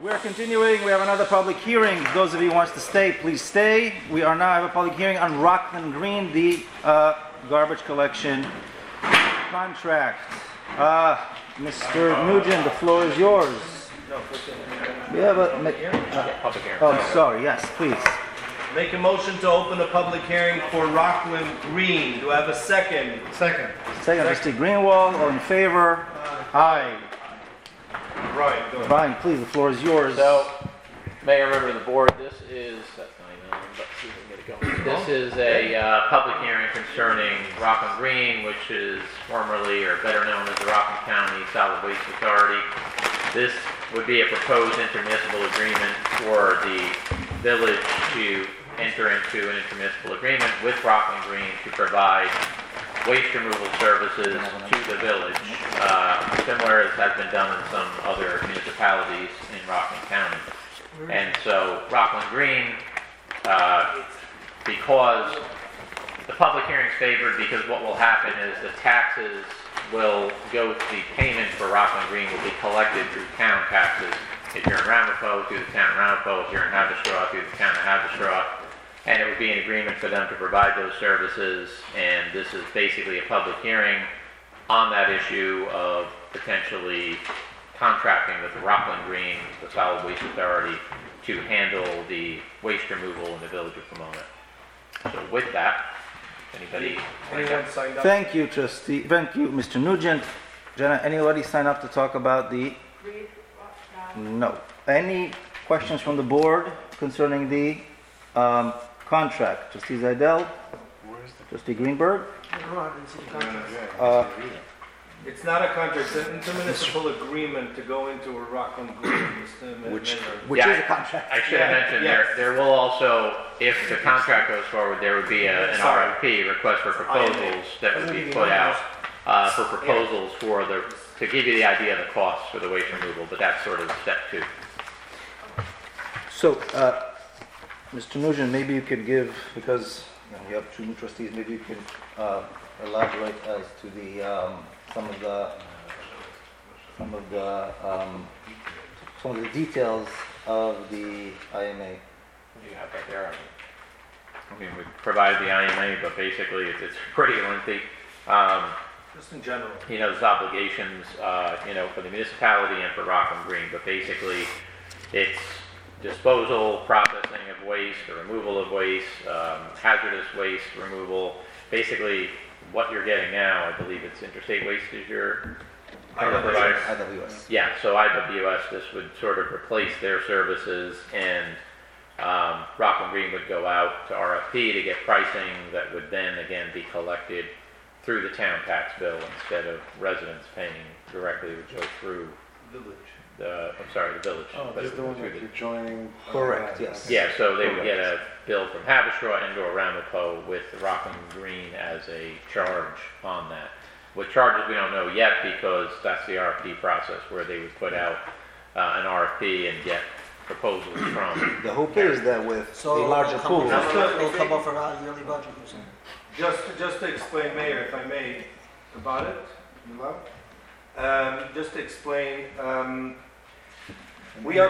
We're continuing. We have another public hearing. Those of you who wants to stay, please stay. We are now have a public hearing on Rockland Green, the garbage collection contract. Mr. Nugent, the floor is yours. We have a public hearing. Oh, sorry. Yes, please. Make a motion to open a public hearing for Rockland Green. Do I have a second? Second. Second, Trustee Greenwald. All in favor? Aye. Brian, go ahead. Brian, please. The floor is yours. So, Mayor, member of the board, this is, that's 99, but see if we can get it going. This is a public hearing concerning Rockland Green, which is formerly or better known as the Rockland County Solid Waste Authority. This would be a proposed intermunicipal agreement for the village to enter into an intermunicipal agreement with Rockland Green to provide waste removal services to the village, similar as has been done in some other municipalities in Rockland County. And so Rockland Green, because the public hearing is favored, because what will happen is the taxes will go, the payment for Rockland Green will be collected through town taxes. If you're in Ramapo, through the town of Ramapo. If you're in Haverstraw, through the town of Haverstraw. And it would be an agreement for them to provide those services. And this is basically a public hearing on that issue of potentially contracting with the Rockland Green, the Solid Waste Authority, to handle the waste removal in the village of Pomona. So with that, anybody? Anyone signed up? Thank you, Trustee. Thank you, Mr. Nugent. Jenna, anybody sign up to talk about the? No. Any questions from the board concerning the contract? Trustee Zaidel? Trustee Greenberg? It's not a contract, it's an intermunicipal agreement to go into a Rockland Green. Which Yeah, is a contract. I should have mentioned Yes. there will also, if the contract goes forward, there would be an RFP, request for proposals, that would be put out for proposals for to give you the idea of the costs for the waste removal, but that's sort of step 2. So, Mr. Nugent, maybe you could give, because you have 2 new trustees, maybe you could elaborate as to the some of the details of the IMA. You have that there. I mean, we provided the IMA, but basically it's pretty lengthy. Just in general. There's obligations, for the municipality and for Rockland Green, but basically it's disposal, processing of waste, the removal of waste, hazardous waste removal. Basically, what you're getting now, I believe it's Interstate Waste is your provider. IWS. Yeah, so IWS, this would sort of replace their services, and Rockland Green would go out to RFP to get pricing that would then again be collected through the town tax bill instead of residents paying directly. It would go through Village. the village. Oh, but this is the one through that you're joining. Correct, yes. Yeah, so they would get a bill from Haverstraw and/or Ramapo with Rockland Green as a charge on that. What charges we don't know yet, because that's the RFP process where they would put out an RFP and get proposals from. The hope is that with a larger pool. It'll come off our yearly budget, you're saying? Just to explain, Mayor, if I may, about it, just to explain, we're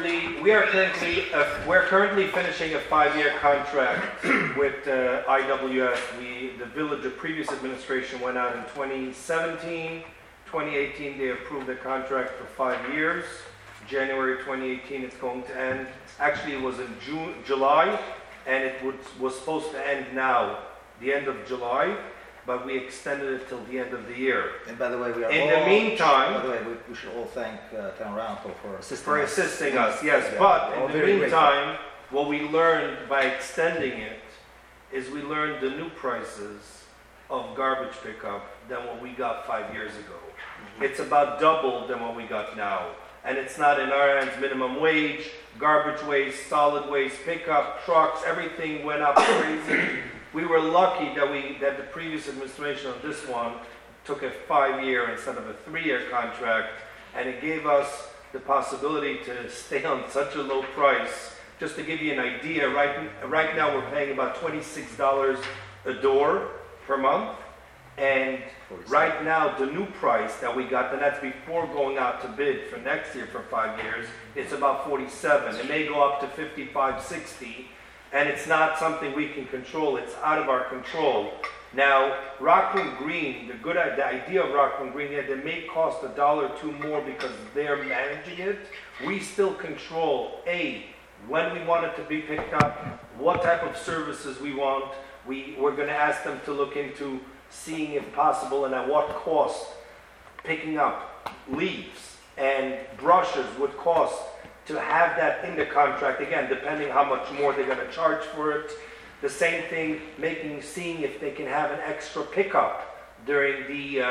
currently finishing a 5-year contract with IWS. The village, the previous administration went out in 2017, 2018 they approved the contract for 5 years. January 2018 it's going to end. Actually, it was in July, and it was supposed to end now, the end of July, but we extended it till the end of the year. And by the way, we are In the meantime, by the way, we should all thank Town Ramapo for assisting us, yes. But in the meantime, what we learned by extending it is we learned the new prices of garbage pickup than what we got 5 years ago. It's about double than what we got now. And it's not in our hands. Minimum wage, garbage waste, solid waste pickup, trucks, everything went up crazy. We were lucky that the previous administration on this one took a 5-year instead of a 3-year contract, and it gave us the possibility to stay on such a low price. Just to give you an idea, right now we're paying about $26 a door per month, And right now, the new price that we got, and that's before going out to bid for next year for 5 years, it's about 47. It may go up to 55, 60, and it's not something we can control. It's out of our control. Now, Rockland Green, the idea of Rockland Green, yeah, they may cost $1 or $2 more because they're managing it. We still control, when we want it to be picked up, what type of services we want. We're going to ask them to look into seeing if possible and at what cost picking up leaves and brushes would cost to have that in the contract, again, depending how much more they're going to charge for it. The same thing, seeing if they can have an extra pickup during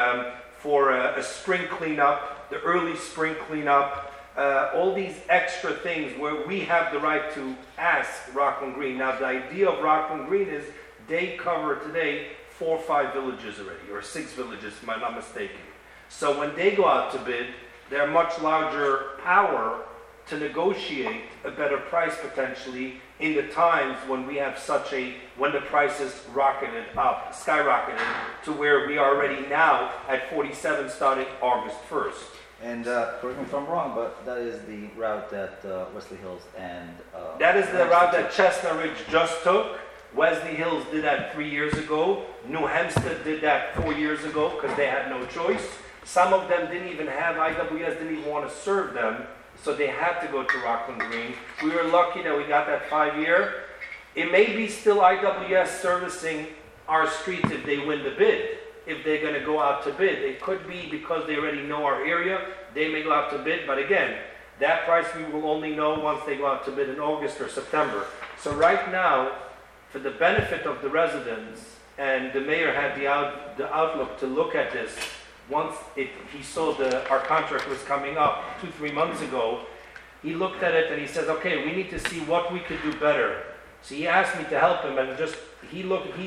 for a spring cleanup, the early spring cleanup, all these extra things where we have the right to ask Rockland Green. Now, the idea of Rockland Green is they cover today 4 or 5 villages already, or 6 villages, if I'm not mistaken. So when they go out to bid, they're much larger power to negotiate a better price potentially in the times when we have when the prices skyrocketed to where we are already now at 47 starting August 1st. And correct me if I'm wrong, but that is the route that Wesley Hills and... that is the route that Chestnut Ridge just took. Wesley Hills did that 3 years ago. New Hempstead did that 4 years ago because they had no choice. Some of them didn't even have, IWS didn't even want to serve them, so they had to go to Rockland Green. We were lucky that we got that 5-year. It may be still IWS servicing our streets if they win the bid, if they're going to go out to bid. It could be because they already know our area, they may go out to bid, but again, that price we will only know once they go out to bid in August or September. So right now, for the benefit of the residents, and the mayor had the outlook to look at this once he saw our contract was coming up 2-3 months ago. He looked at it and he says, okay, we need to see what we could do better. So he asked me to help him, and he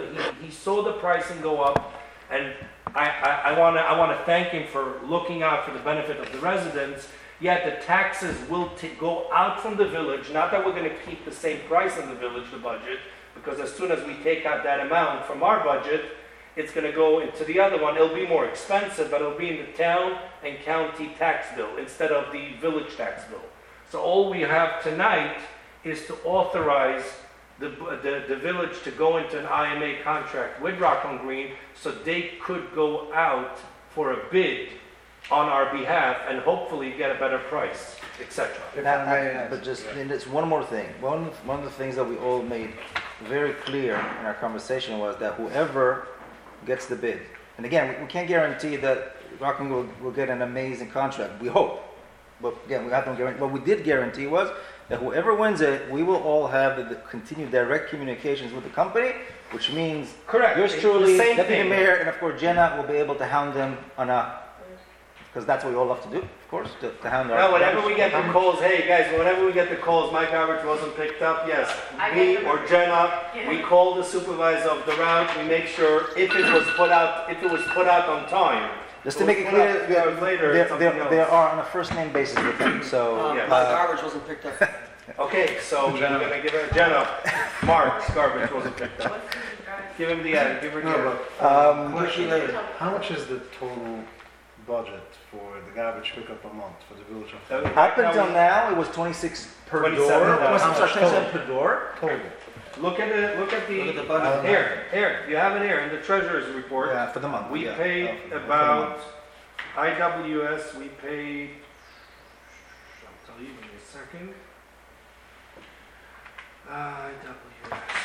saw the pricing go up, and I want to thank him for looking out for the benefit of the residents. Yet the taxes will go out from the village. Not that we're going to keep the same price in the village, the budget, because as soon as we take out that amount from our budget, it's going to go into the other one. It'll be more expensive, but it'll be in the town and county tax bill instead of the village tax bill. So all we have tonight is to authorize the village to go into an IMA contract with Rockland Green so they could go out for a bid on our behalf and hopefully get a better price, etc. But just and it's one more thing. One of the things that we all made very clear in our conversation was that whoever gets the bid, and again, we can't guarantee that Rockland will get an amazing contract. We hope, but again, we have no guarantee. What we did guarantee was that whoever wins it, we will all have the continued direct communications with the company, which means correct. Yours truly, same Deputy thing. Mayor, and of course Jenna will be able to hound them on because that's what we all love to do, of course, to hound our... Now, whenever we get the calls, hey guys, whenever we get the calls, my garbage wasn't picked up, yes, me or Jenna, we call the supervisor of the route, we make sure if it was put out on time. Just to make it clear, they else. are on a first name basis with them, so... Yes. My garbage wasn't picked up. Okay, so we're gonna give it Jenna. Mark's garbage wasn't picked up. Give him the ad, give her the ad. Question later. How much is the total budget for the garbage pickup a month for the village of Up until now, it was 26 per 27, door. how much 27 per door. total? Look at the Look at the budget. here, you have it here in the treasurer's report. Yeah, for the month. We yeah. paid For the about, month. IWS, we paid, I'll tell you in a second. IWS, where is it?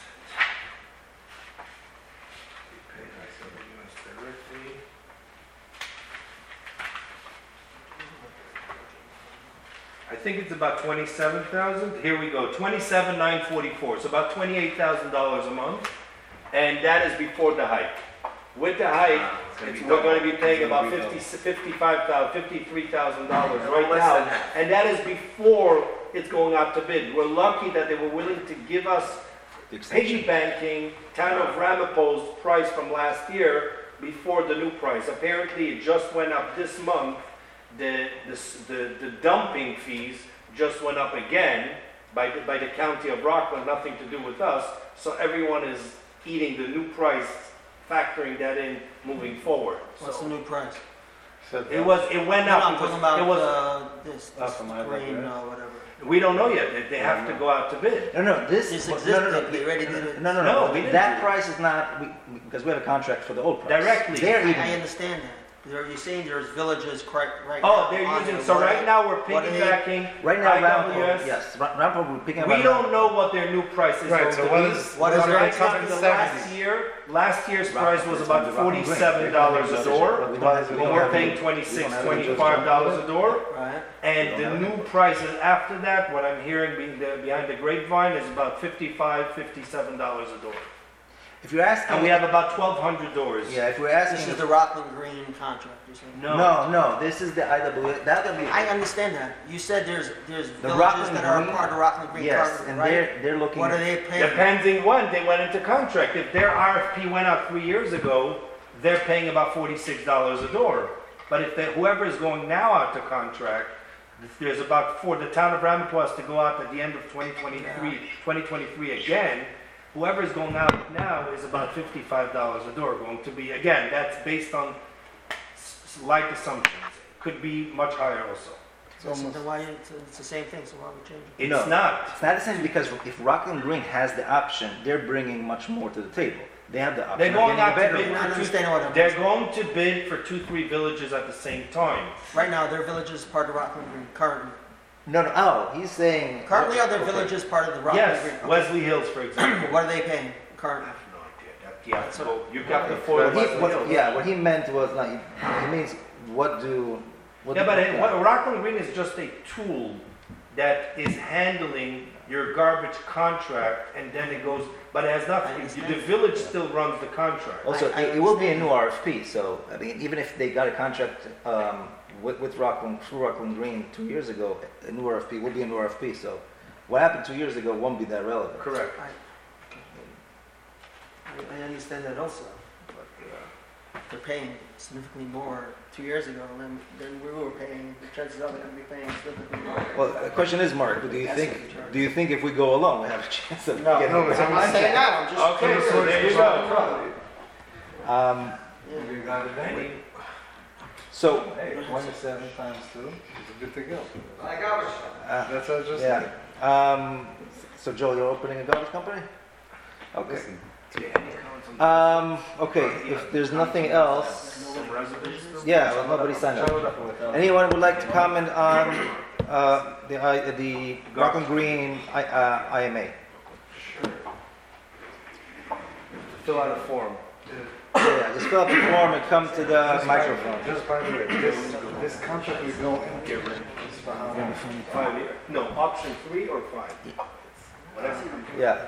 We paid IWS directly. I think it's about 27,000. Here we go, 27,944. So about $28,000 a month, and that is before the hike. With the hike, we're going to be paying about $53,000 right now, and that is before it's going out to bid. We're lucky that they were willing to give us piggy banking town of Ramapo's price from last year before the new price. Apparently, it just went up this month. The dumping fees just went up again by the county of Rockland, nothing to do with us. So everyone is eating the new price factoring that in moving forward. What's So the new price? it went No, up. I'm because talking about it was, this from my green, background. whatever. we don't know yet. They have to go out to bid. No, this This no, existed, we already did it. No, we didn't That do it. price is not because we have a contract for the old price. Directly. They're I even. understand that. You're saying there's villages right Oh, now they're on using, there. so What right are- now we're what are they- piggybacking Right now, IWS. Rampo, yes, Rampo, we're picking up. We don't know what their new price is Right, going so to what be. is, What what is is their our Right top now, in the the last year's price was about $47 a door. When we're paying $25 a door. Right. And the new prices after that, what I'm hearing behind the grapevine is about $57 a door. If you're asking, And we have about 1,200 doors. yeah, if we're This asking, is the Rockland Green contract, you're saying? no, this is the IW. That will be. I understand that. You said there's villages Rockland that are Green- part of Rockland Green Yes, Carpet, and right? they're looking. What are they paying? Depending when they went into contract. If their RFP went out 3 years ago, they're paying about $46 a door. But if whoever is going now out to contract, there's about the town of Ramapo has to go out at the end of 2023 again. Whoever is going out now is about $55 a door going to be, again, that's based on light assumptions. Could be much higher also. So then why, it's the same thing, so why would we change it? It's No. not. It's not essentially because if Rockland Green has the option, they're bringing much more to the table. They have the option. They're going getting a out to better bid one. I don't understand what I'm They're going to bid for 2-3 villages at the same time. Right now, their village is part of Rockland Green, currently. No, oh, he's saying. Currently, are their villages part of the Rockland Green? Yes, Okay. Wesley Hills, for example. What are they paying currently? Yeah, so you got the What four he, Wesley what, Hills. yeah, what he meant was like he means what do. What Yeah, do- but what Rockland Green is just a tool that is handling your garbage contract, and then it goes, but it has I nothing, understand. the village still runs the contract. Also, I it will be a new RFP. So I mean, even if they got a contract with Rockland through Rockland Green 2 years ago, a new RFP will be a new RFP. So what happened 2 years ago won't be that relevant. Correct. I understand that also, but they're paying significantly more 2 years ago than we were paying. The chances are they're going to be paying significantly more. Well, the question is, Mark, do you think if we go along, we have a chance of No, getting? no, but I'm not saying that, I'm just. Okay, so there you go. You got it I then. mean, So, Hey, 27 times 2 is good to go. uh, That's what I just yeah. said. So Joel, you're opening a garbage company? Okay. Listen, Okay. If there's nothing else, some reservations? yeah, well, nobody signed up. Anyone would like to comment on the Rockland Green IMA? Fill out a form. Yeah, just fill out the form and come to the microphone. Just by the way, this contract is going in is for how long? 5 years. No, option 3 or 5. Whatever. Yeah.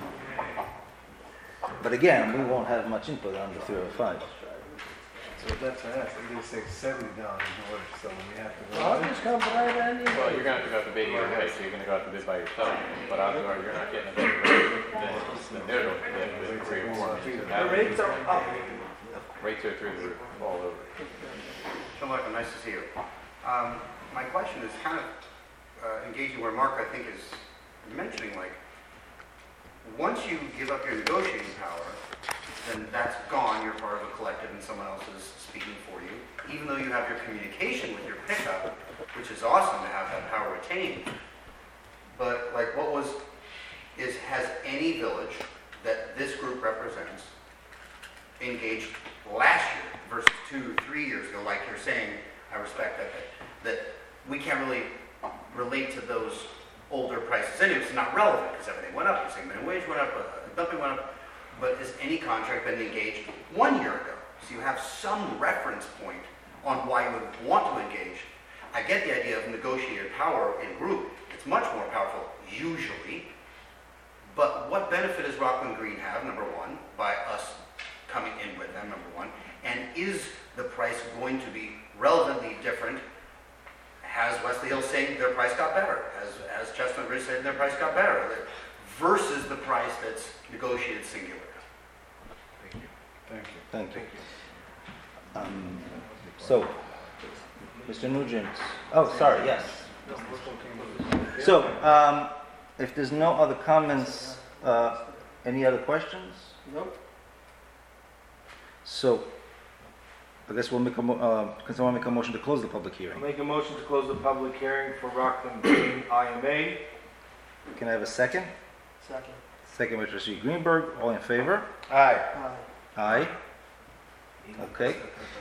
But again, we won't have much input on the 3 or 5. So that's what I asked. They say $70 in order, so we have to go. I'll just come by then. Well, you're going to have to go out to bid either way, so you're going to go out to bid by yourself. But odds are you're not getting a better rate than they're going to get with 3 or 4. The rates are up. Rates are through the roof all over. Sean Michael, nice to see you. My question is kind of engaging where Mark, I think, is mentioning, like, once you give up your negotiating power, then that's gone, you're part of a collective and someone else is speaking for you. Even though you have your communication with your pickup, which is awesome to have that power retained. But, like, has any village that this group represents engaged last year versus 2 or 3 years ago, like you're saying, I respect that we can't really relate to those older prices anyway. It's not relevant because everything went up, the same minimum wage went up, dumping went up. But has any contract been engaged 1 year ago? So you have some reference point on why you would want to engage. I get the idea of negotiated power in group. It's much more powerful, usually. But what benefit does Rockland Green have, number one, by us coming in with them, number one? And is the price going to be relevantly different? Has Wesley Hill saying their price got better? Has Chestnut Ridge saying their price got better? Versus the price that's negotiated singular. Thank you. Thank you. So, Mr. Nugent. Oh, sorry. Yes. So, if there's no other comments, any other questions? Nope. So, I guess can someone make a motion to close the public I'll hearing? make a motion to close the public hearing for Rockland Green IMA. Can I have a second? Second. Second by trustee Greenberg, all in favor? Aye. Aye. Okay,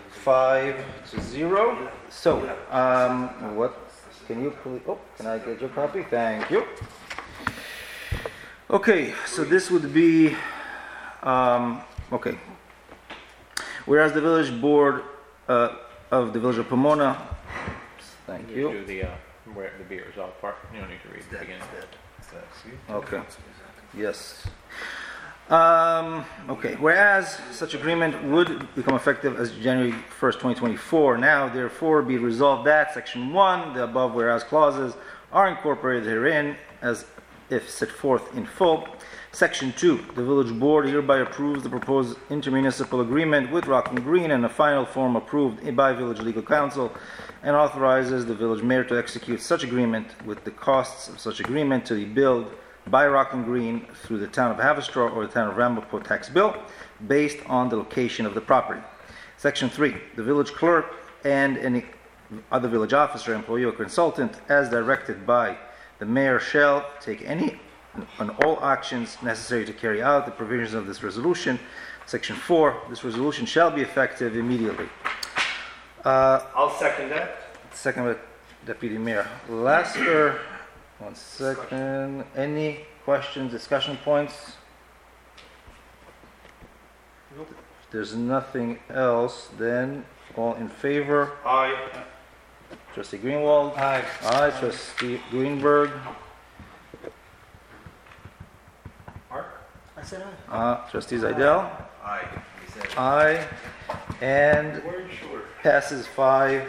5-0. So, what, can you please, can I get your copy? Thank you. Okay, so this would be, okay. Whereas the village board of the village of Pomona, thank you. Do the, where the beer is all part, you don't need to read the beginning. Okay, yes. Okay, whereas such agreement would become effective as January 1st, 2024, now therefore be resolved that Section 1, the above whereas clauses are incorporated herein as if set forth in full. Section 2, the village board hereby approves the proposed intermunicipal agreement with Rockland Green in a final form approved by village legal counsel and authorizes the village mayor to execute such agreement with the costs of such agreement to be billed by Rockland Green through the town of Haverstraw or the town of Ramapo tax bill based on the location of the property. Section 3, the village clerk and any other village officer, employee or consultant as directed by the mayor shall take any and all actions necessary to carry out the provisions of this resolution. Section 4, this resolution shall be effective immediately. I'll second that. Second by Deputy Mayor Lasker. 1 second. Any questions, discussion points? If there's nothing else, then all in favor? Aye. Trustee Greenwald? Aye. Aye. Trustee Greenberg? I said aye. Trustee Zaidel? Aye. Aye. And passes 5-0.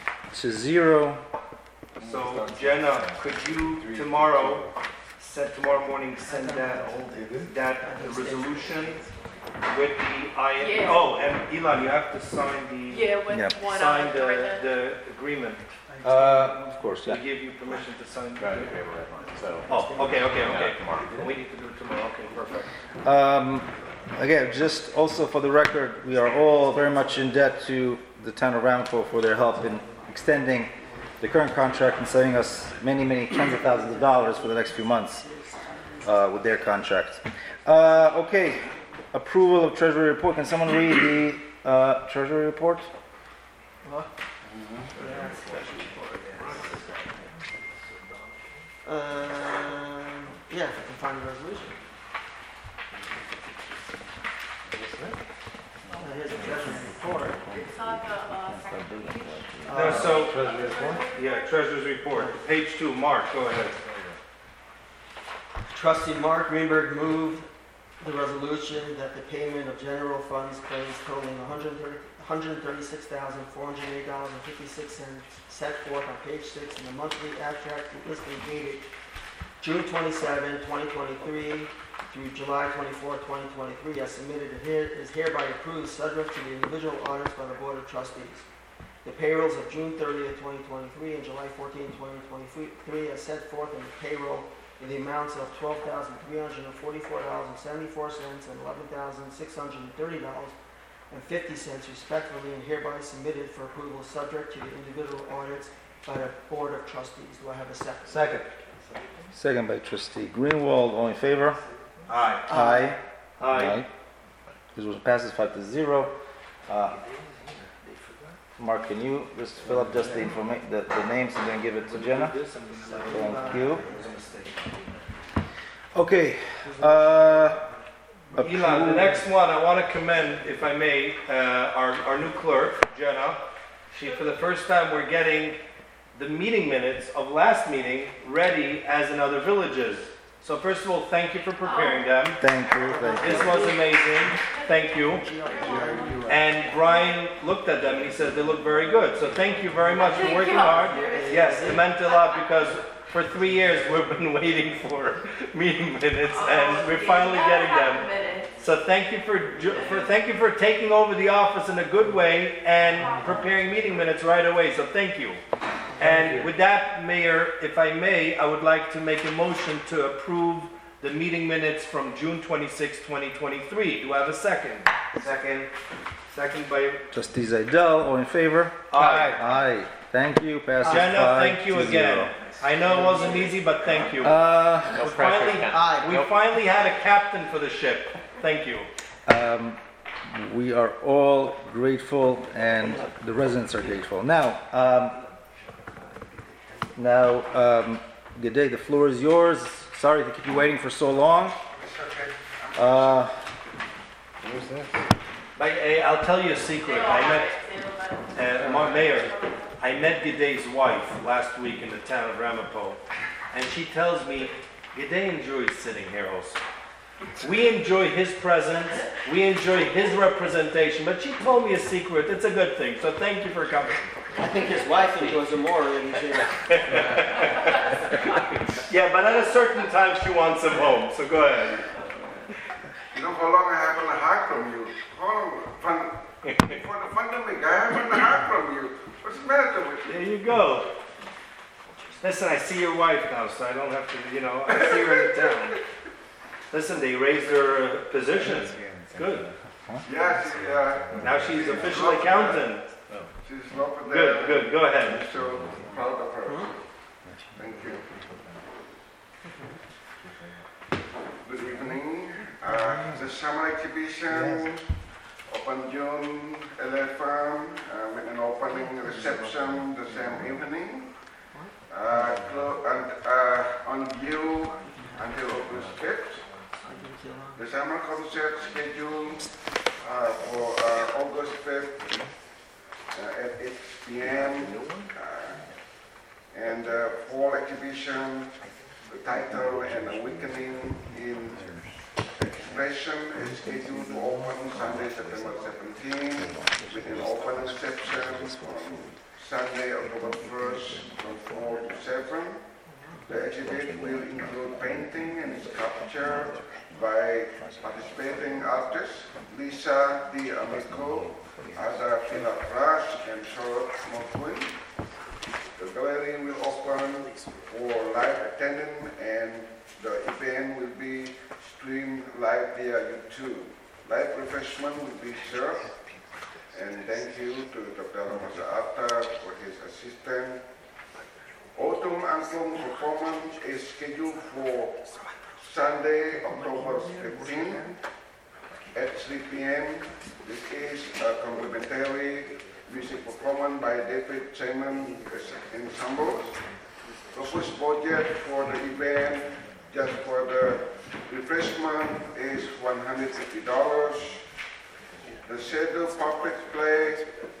So Jenna, could you tomorrow morning send that resolution with the IM? Yeah. Oh, and Elon, you have to sign the Yeah, with Yeah. one sign on the agreement. Of course, To yeah. give you permission to sign. Try to be able to deadline, so. Oh, okay. Tomorrow. We need to do it tomorrow. Okay, perfect. Again, just also for the record, we are all very much in debt to the town of Ramapo for their help in extending the current contract and saving us many, many tens of thousands of dollars for the next few months with their contract. Okay, approval of treasury report. Can someone read the treasury report? Yeah, if I can find the resolution. Here's the treasury report. It's on the second page. No, so Treasury report? yeah, treasurer's report, page 2. Mark, go ahead. Trustee Mark Greenberg moved the resolution that the payment of general funds claims totaling $136,408.56 set forth on page 6 in the monthly abstract listing dated June 27, 2023 through July 24, 2023 as submitted is hereby approved subject to the individual audits by the Board of Trustees. The payrolls of June 30, 2023 and July 14, 2023 as set forth in the payroll in the amounts of $12,344.74 and $11,630.50 respectively and hereby submitted for approval subject to the individual audits by the Board of Trustees. Do I have a second? Second. Second by Trustee Greenwald. All in favor? Aye. Aye. Aye. Resolution passes 5-0. Mark, can you just fill up just the names and then give it to Jenna? Thank you. Okay. Elon, the next one, I want to commend, if I may, our new clerk, Jenna. She, for the first time, we're getting the meeting minutes of last meeting ready as in other villages. So first of all, thank you for preparing them. Thank you. Thank you. This was amazing. Thank you. And Brian looked at them and he said they look very good. So thank you very much for working hard. Yes, it meant a lot because for 3 years we've been waiting for meeting minutes and we're finally getting them. So thank you for taking over the office in a good way and preparing meeting minutes right away. So thank you. And with that, Mayor, if I may, I would like to make a motion to approve the meeting minutes from June 26, 2023. Do I have a second? Second. Second by Trustee Zaidel, all in favor? Aye. Aye. Thank you, passes Jenna, 5 thank you to again. 0. I know it wasn't easy, but thank you. No We pressure, finally- Ken. Aye. We finally had a captain for the ship. Thank you. We are all grateful, and the residents are grateful. Now, G'day, the floor is yours. Sorry to keep you waiting for so long. I'll tell you a secret. I met Mayor. I met Gidey's wife last week in the town of Ramapo, and she tells me Gidey enjoys sitting here also. We enjoy his presence, we enjoy his representation, but she told me a secret. It's a good thing, so thank you for coming. I think his wife enjoys it more than he's here. Yeah, but at a certain time she wants him home, so go ahead. You know how long I haven't heard from you? For the pandemic, I haven't heard from you. What's the matter with you? There you go. Listen, I see your wife now, so I don't have to, I see her in the town. Listen, they raised her position. Good. Yeah, Now she's official accountant. she's not there. Good, go ahead. I'm so proud of her. Thank you. Good evening. The summer exhibition opened June 11 with an opening reception the same evening. On view until August 5th. The summer concert scheduled for August 5th at 8 p.m. And fall exhibition, the title and Awakening in Expression is scheduled to open Sunday, September 17 with an open reception on Sunday, October 1st from 4 to 7. The exhibit will include painting and sculpture by participating artists Lisa D. Amico, Ada Filapras, and Charlotte Mokwin. The gallery will open for live attendance, and the event will be streamed live via YouTube. Live refreshment will be served, and thank you to Dr. Ramazata for his assistance. Autumn Anthem performance is scheduled for Sunday, October 15 at 3 p.m. This is a complimentary music performance by David Simon Ensemble. Proposed budget for the event, just for the refreshment, is $150. The scheduled puppet play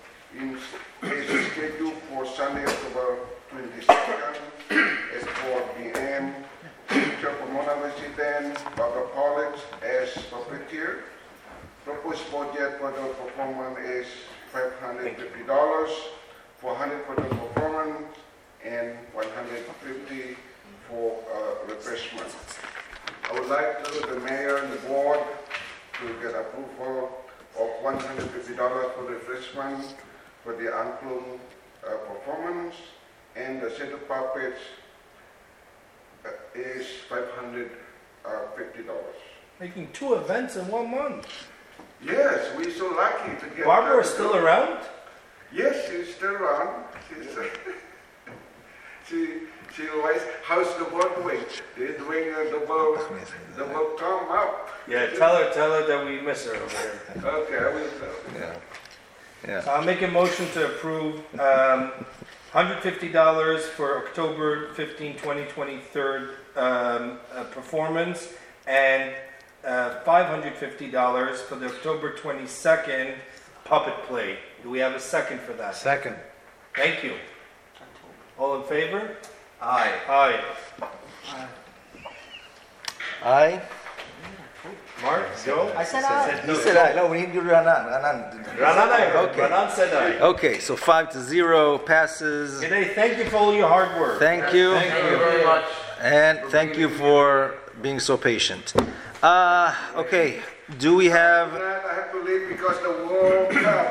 is scheduled for Sunday, October 22nd at 4 p.m. Future Pomona resident Barbara Pollux as puppeteer. Proposed budget for the performance is $550, $400 for the performance, and $150 for refreshment. I would like the mayor and the board to get approval of $150 for refreshment for the Anclum performance, and the set of puppets is $550. Making 2 events in 1 month. Yes, we're so lucky to get. Barbara is still around? Yes, she's still around. She always, how's the board doing? They're doing the double come up. Yeah, tell her that we miss her over here. Okay, I will tell. Yeah. So I'll make a motion to approve $150 for October 15, 2023 performance, and $550 for the October 22nd puppet play. Do we have a second for that? Second. Thank you. All in favor? Aye. Aye. Aye. Mark? Joe? I said aye. You said aye. No, we need to do Ranan. Okay. Okay. Ranan said aye. Okay, so 5 to 0 passes. G'day, thank you for all your hard work. Thank you. Thank you very much. And thank you for being so patient. Okay, do we have... I have to leave because the World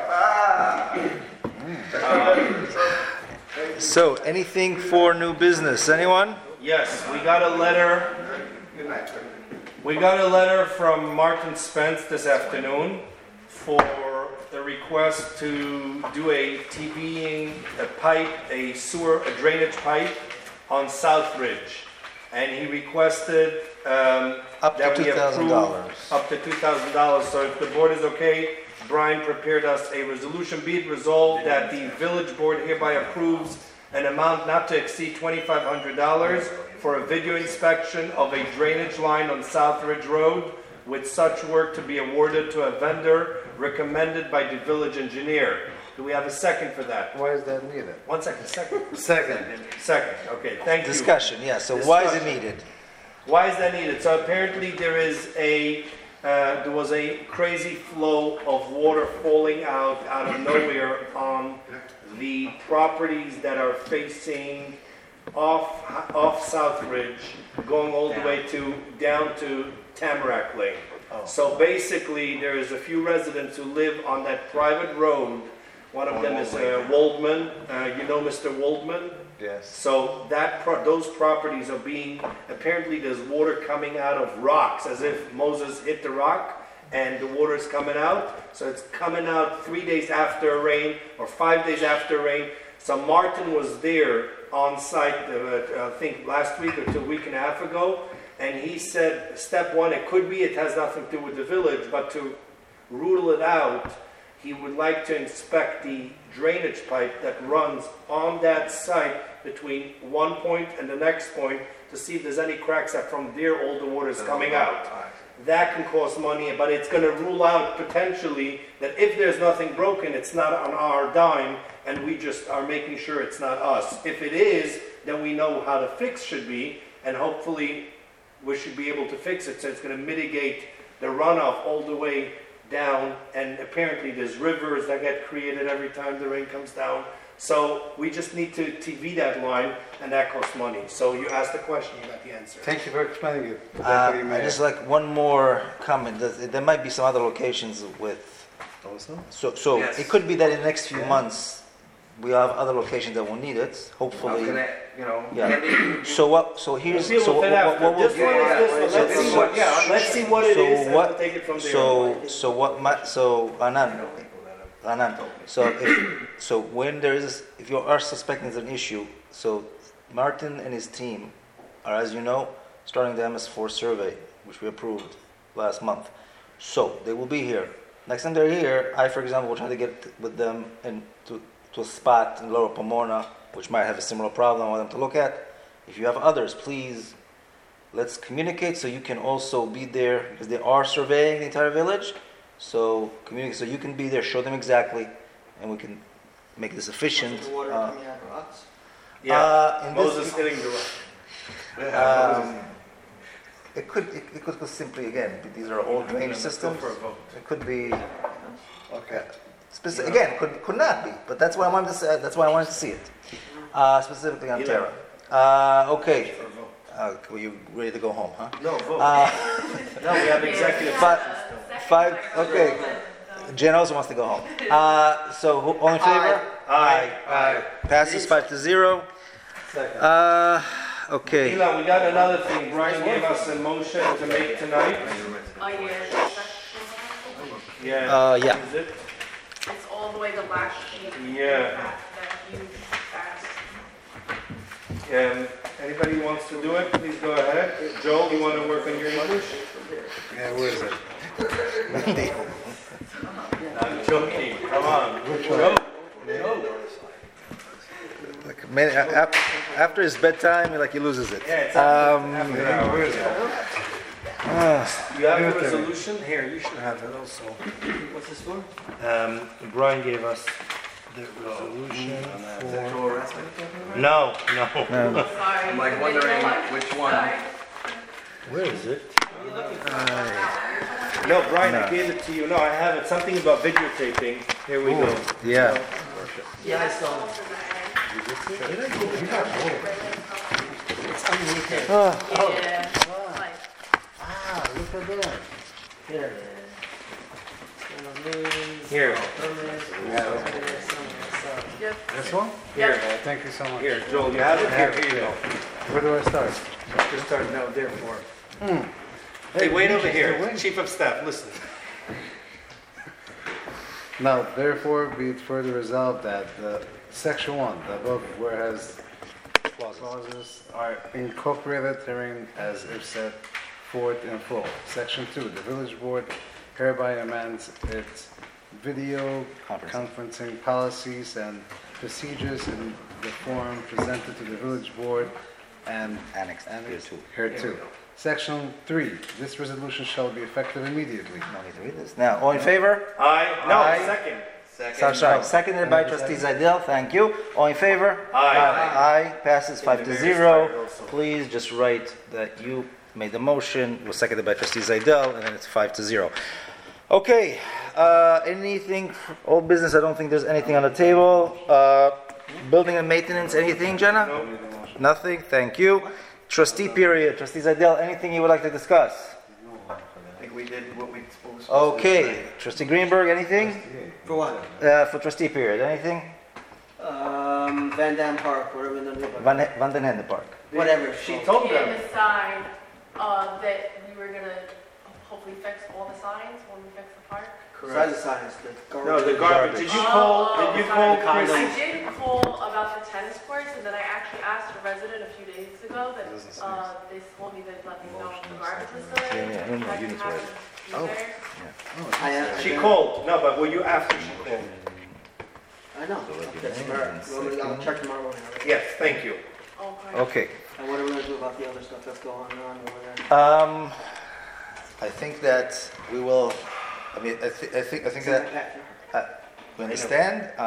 Cup. So, anything for new business? Anyone? Yes, we got a letter. Good night. We got a letter from Martin Spence this afternoon for a request to do a TVing, a pipe, a drainage pipe on South Ridge. And he requested Up to that we approve $2,000. up to $2,000. So if the board is okay, Brian prepared us a resolution. Be it resolved that the village board hereby approves an amount not to exceed $2,500 for a video inspection of a drainage line on South Ridge Road, with such work to be awarded to a vendor recommended by the village engineer. Do we have a second for that? Why is that needed? 1 second, second. Second. Second, okay, thank you. Discussion, yeah, so why is it Discussion. needed? Why is that needed? So apparently there was a crazy flow of water falling out of nowhere on the properties that are facing off South Ridge, going all the way down to Tamarack Lane. So basically, there is a few residents who live on that private road. One of them is Waldman. You know Mr. Waldman? Yes. So those properties are apparently there's water coming out of rocks, as if Moses hit the rock and the water is coming out. So it's coming out 3 days after rain or 5 days after rain. So Martin was there on site, I think last week or 2 weeks and a half ago, and he said, step one, it has nothing to do with the village, but to rule it out, he would like to inspect the drainage pipe that runs on that site between one point and the next point to see if there's any cracks that from there all the water is coming out. That can cost money, but it's going to rule out potentially that if there's nothing broken, it's not on our dime, and we just are making sure it's not us. If it is, then we know how the fix should be, and hopefully we should be able to fix it, so it's going to mitigate the runoff all the way down, and apparently there's rivers that get created every time the rain comes down. So we just need to TV that line, and that costs money. So you asked the question, you got the answer. Thank you for explaining it. I just like one more comment. There might be some other locations with. Also? So Yes. it could be that in the next few months we have other locations that will need it. Hopefully. Yeah. So here's We'll deal with it after. what we'll This one is this one. Let's see what. Yeah. Let's see what it is, and we'll take it from there. So Anand, so when if you are suspecting there's an issue, so Martin and his team are, as you know, starting the MS4 survey, which we approved last month. So they will be here. Next time they're here, I, for example, will try to get with them to a spot in Lower Pomona, which might have a similar problem I want them to look at. If you have others, please, let's communicate so you can also be there, because they are surveying the entire village. So communicate so you can be there, show them exactly, and we can make this efficient. The water coming out of rocks? Yeah. in Moses this, hitting the rock. it could go simply again. These are all drainage systems. It could be Okay. again. Could not be, but that's why I wanted to say. That's why I wanted to see it specifically on Terra. Okay. Were you ready to go home, huh? No, vote. No, we have executive. Five. Okay. Jen also wants to go home. So all in favor? Aye. Passes 5-0. Okay. Elon, we got another thing. Brian gave us a motion to make tonight. Oh, yeah. Yeah. Yeah. Is it? It's all the way the last sheet. Yeah. That huge fast. Anybody wants to do it, please go ahead. Joel, you want to work on your English? Yeah, where is it? I'm joking. Come on. Joe. Like, man, after his bedtime, he loses it. Yeah, it's after Where is it? You have a resolution? Here, you should have it also. What's this for? Brian gave us The resolution No. Sorry. I'm like wondering which one. Where is it? No, Brian, I gave it to you. No, I have it. Something about videotaping. Here we go. Yeah. Yeah, I saw it. It's underneath it. Yeah. Like, look at that. Here. Here. just, This one? Here. Thank you so much. Here, Joel, you have it? Here you go. Where do I start? Just start now, therefore. Hey, wait over here. Chief of Staff, listen. Now, therefore, be it further resolved that Section 1, the above whereas clauses are incorporated herein as if set forth in full. Section 2, the village board hereby amends its video conferencing policies and procedures in the form presented to the village board and Annexed here too. Section 3, this resolution shall be effective immediately. No need to read this. Now, all in favor? Aye. Second. Second. Sorry, seconded by trustee Zaidel, thank you. All in favor? Aye. Aye, passes 5 to Very 0. sorry also. Please just write that you made the motion, was seconded by trustee Zaidel, and then it's 5 to 0. Okay, anything, old business, I don't think there's anything on the table. Building and maintenance, anything, Jenna? Nothing, thank you. Trustee period, trustee Zaidel, anything you would like to discuss? I think we did what we supposed to. Okay, trustee Greenberg, anything? For what? For trustee period, anything? Van Dam Park, whatever the new. Van den Hende Park. Whatever. She told And them. the sign, that we were gonna hopefully fix all the signs when we fix the park. Besides the signs, the garbage. No, the garbage. Did you call Chris? I did call about the tennis courts, and then I actually asked a resident a few days ago that, they told me they'd let me know if the garbage was still there. Yeah, I don't know, I you can need to have write them be there. She called. No, but were you after she called? I know. Okay, tomorrow. I'll check tomorrow morning. Yes, thank you. Okay. Okay. And what are we gonna do about the other stuff that's going on over there? I think that we will, I mean, I think that, we understand. Isn't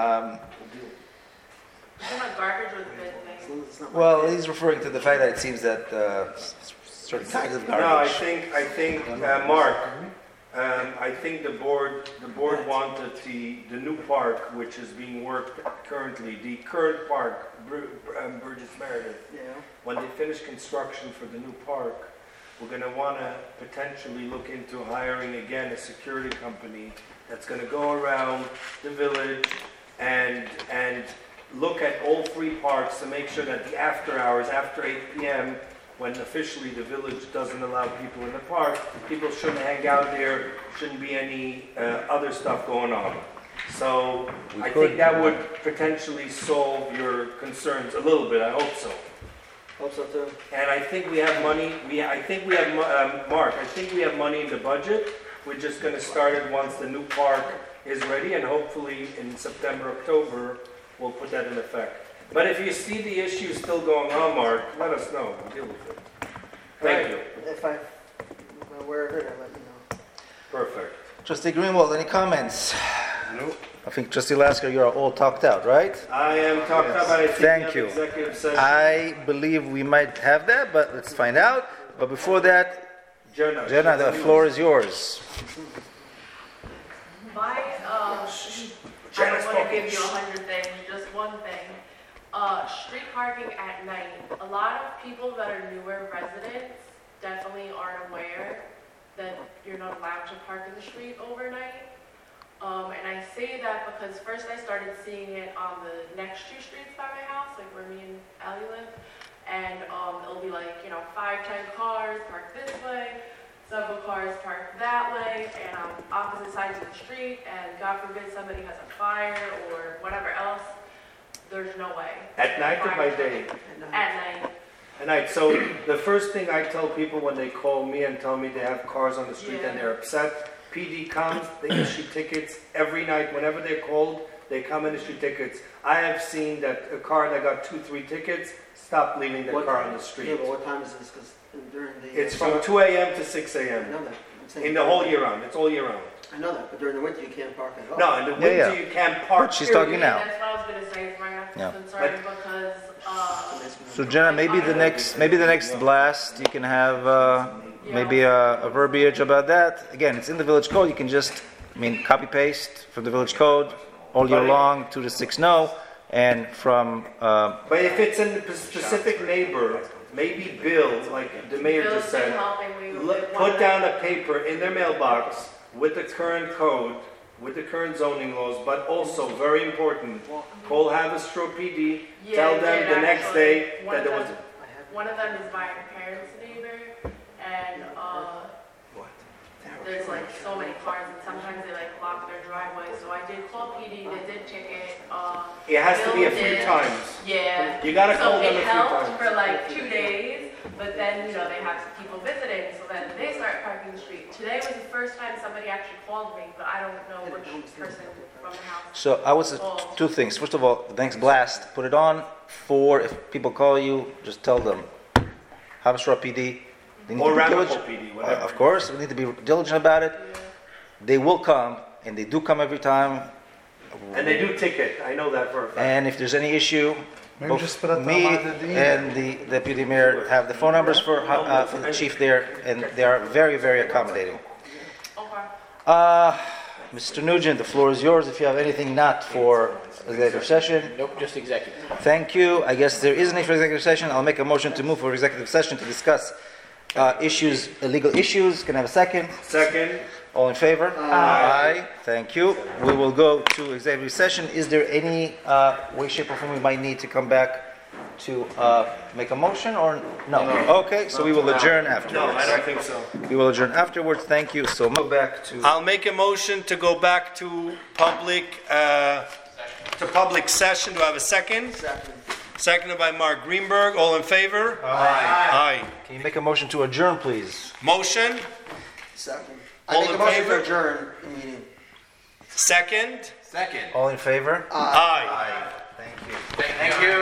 that garbage or the big thing? It's not my Well, bad. he's referring to the fact that it seems that certain kinds of No, I garbage. think, Mark, I think the board wanted the new park, which is being worked currently, the current park, Burgess Meredith. Yeah. When they finish construction for the new park, we're gonna wanna potentially look into hiring again a security company that's gonna go around the village and look at all three parks to make sure that the after hours, after 8 p.m., when officially the village doesn't allow people in the park, people shouldn't hang out there, shouldn't be any other stuff going on. So I think that would potentially solve your concerns a little bit, I hope so. Hope so too. And I think we have money, Mark, I think we have money in the budget. We're just gonna start it once the new park is ready, and hopefully in September, October, we'll put that in effect. But if you see the issue still going on, Mark, let us know, we'll deal with it. Thank you. If I'm aware of it, I'll let you know. Perfect. Trustee Greenwald, any comments? Nope. I think trustee Lasker, you're all talked out, right? I am talking about, I think Thank we you. have executive session. I believe we might have that, but let's find out. But before that, Jenna, the floor is yours. My, I don't want to give you 100 things, just one thing. Street parking at night. A lot of people that are newer residents definitely aren't aware that you're not allowed to park in the street overnight. And I say that because first I started seeing it on the next two streets by my house, like where me and Allie live. And it'll be like, 5, 10 cars parked this way, several cars parked that way, and on opposite sides of the street, and God forbid somebody has a fire or whatever else, there's no way. At night or by day? At night. At night. So the first thing I tell people when they call me and tell me they have cars on the street and they're upset, PD comes, they issue tickets every night. Whenever they're called, they come and issue tickets. I have seen that a car that got 2-3 tickets stopped leaving the car on the street. Yeah, but what time is this? Because during the... It's from 2 a.m. to 6 I a.m. know that. I'm saying- In the whole year round. It's all year round. I know that, but during the winter you can't park at all. No, in the winter Yeah. you can't park. She's period. talking now. That's what I was gonna say, is my Yeah. concern, because, So Jenna, maybe the next blast, you can have maybe a verbiage about that. Again, it's in the village code. You can just, copy paste from the village code all year long, 2 to 6 no, and from. But if it's in a specific neighbor, maybe Bill, like the mayor Bill's just been said, helping me with put one- down a paper in their mailbox with the current code, with the current zoning laws, but also, very important, call Haverstraw PD, Yeah, tell I them did the next actually. day One that of there was. them- One of them is my parents' neighbor, and there's like so many cars and sometimes they like block their driveway. So I did call PD, they did ticket, It has to be a Bill few did. times. Yeah. You gotta call So them a it few helped times. for like 2 days, but then, you know, they have some people visiting, so then they start parking the street. Today was the first time somebody actually called me, but I don't know which person from the house. So I would say two things. First of all, thanks Blast. Put it on for if people call you, just tell them. Hampshire PD. They need Or to be Ramapo diligent. PD, whatever. Of course, we need to be diligent about it. They will come, and they do come every time. And they do ticket, I know that for a fact. And if there's any issue, Maybe both just put it me on the email. and the deputy mayor have the phone numbers for the chief there, and they are very, very accommodating. Okay. Mr. Nugent, the floor is yours if you have anything not for executive session. Nope, just executive. Thank you. I guess there is a need for executive session. I'll make a motion to move for executive session to discuss illegal issues. Can I have a second? Second, All in favor? Aye. Thank you. We will go to executive session. Is there any way, shape, or form we might need to come back to make a motion or no? Okay, so we will adjourn no, I afterwards. don't think so. We will adjourn afterwards. Thank you. So move back to. I'll make a motion to go back to public session. Do I have a second? Second. Seconded by Mark Greenberg. All in favor? Aye. Can you make a motion to adjourn, please? Motion? Second. All I make a in motion favor? to adjourn the meeting. Second? Second. All in favor? Aye. Thank you. Thank you.